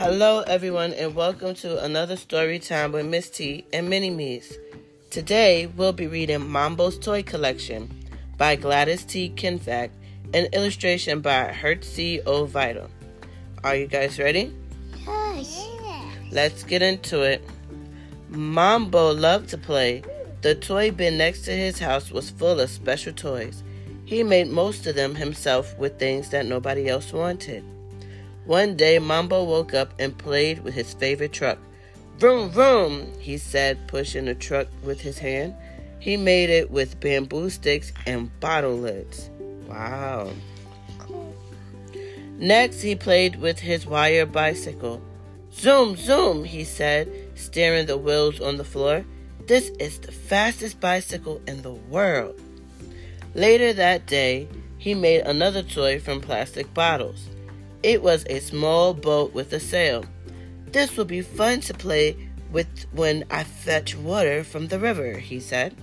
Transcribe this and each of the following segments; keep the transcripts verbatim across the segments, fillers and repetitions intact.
Hello everyone and welcome to another story time with Miss T and Mini Me's. Today we'll be reading Mambo's Toy Collection by Gladys T. Kinfack and illustration by Hert C. O. Vital. Are you guys ready? Yes. Let's get into it. Mambo loved to play. The toy bin next to his house was full of special toys. He made most of them himself with things that nobody else wanted. One day, Mambo woke up and played with his favorite truck. Vroom, vroom, he said, pushing the truck with his hand. He made it with bamboo sticks and bottle lids. Wow. Cool. Next, he played with his wire bicycle. Zoom, zoom, he said, steering the wheels on the floor. This is the fastest bicycle in the world. Later that day, he made another toy from plastic bottles. It was a small boat with a sail. This will be fun to play with when I fetch water from the river, he said.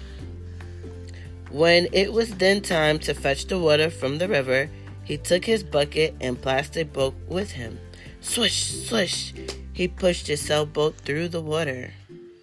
When it was then time to fetch the water from the river, he took his bucket and plastic boat with him. Swish, swish, he pushed his sailboat through the water.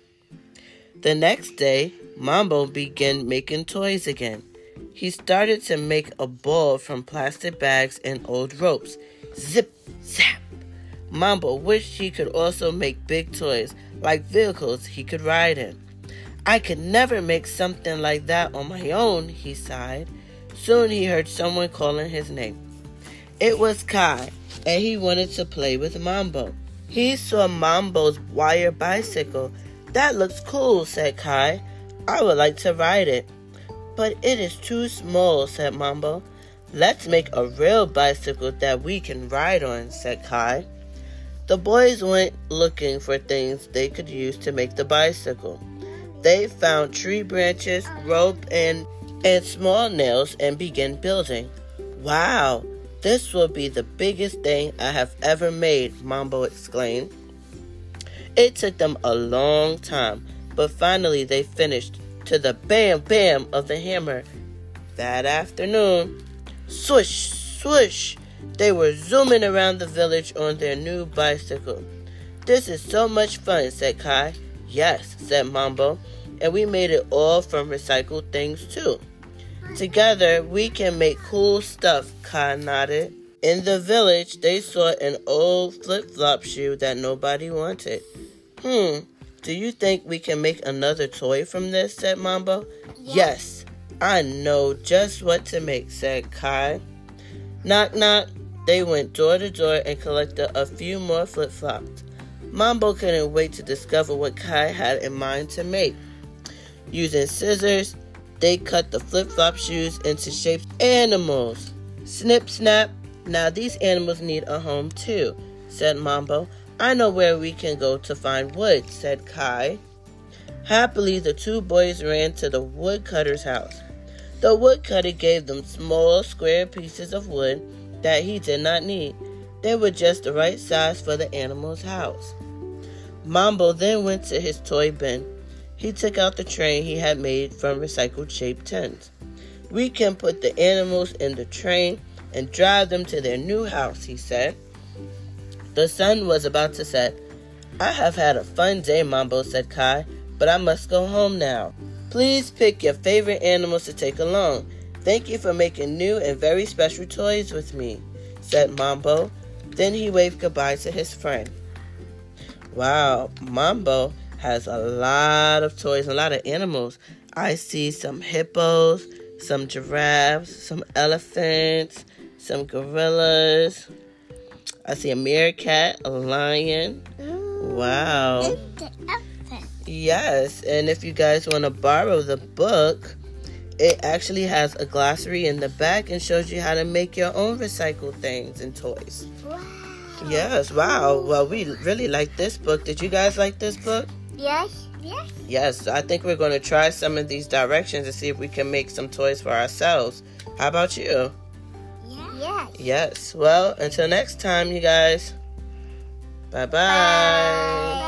The next day, Mambo began making toys again. He started to make a ball from plastic bags and old ropes. Zip, zap. Mambo wished he could also make big toys, like vehicles he could ride in. I could never make something like that on my own, he sighed. Soon he heard someone calling his name. It was Kai, and he wanted to play with Mambo. He saw Mambo's wire bicycle. That looks cool, said Kai. I would like to ride it. But it is too small, said Mambo. Let's make a real bicycle that we can ride on, said Kai. The boys went looking for things they could use to make the bicycle. They found tree branches, rope, and, and small nails and began building. Wow, this will be the biggest thing I have ever made, Mambo exclaimed. It took them a long time, but finally they finished to the bam bam of the hammer. That afternoon, swish, swish, they were zooming around the village on their new bicycle. This is so much fun, said Kai. Yes, said Mambo, and we made it all from recycled things too. Together, we can make cool stuff, Kai nodded. In the village, they saw an old flip-flop shoe that nobody wanted. Hmm, do you think we can make another toy from this, said Mambo. Yes. Yes, I know just what to make, said Kai. Knock, knock. They went door to door and collected a few more flip-flops. Mambo couldn't wait to discover what Kai had in mind to make. Using scissors, they cut the flip-flop shoes into shaped animals. Snip, snap. Now these animals need a home too, said Mambo. I know where we can go to find wood, said Kai. Happily, the two boys ran to the woodcutter's house. The woodcutter gave them small, square pieces of wood that he did not need. They were just the right size for the animal's house. Mambo then went to his toy bin. He took out the train he had made from recycled shaped tins. We can put the animals in the train and drive them to their new house, he said. The sun was about to set. I have had a fun day, Mambo, said Kai, but I must go home now. Please pick your favorite animals to take along. Thank you for making new and very special toys with me, said Mambo. Then he waved goodbye to his friend. Wow, Mambo has a lot of toys, a lot of animals. I see some hippos, some giraffes, some elephants, some gorillas. I see a meerkat, a lion. Ooh, Wow. and the elephant. Yes, and if you guys want to borrow the book, it actually has a glossary in the back and shows you how to make your own recycled things and toys. Wow. Yes, wow. Well, we really like this book. Did you guys like this book? Yes. Yes. Yes, I think we're going to try some of these directions and see if we can make some toys for ourselves. How about you? Yes. Yes. Well, until next time, you guys. Bye-bye. Bye.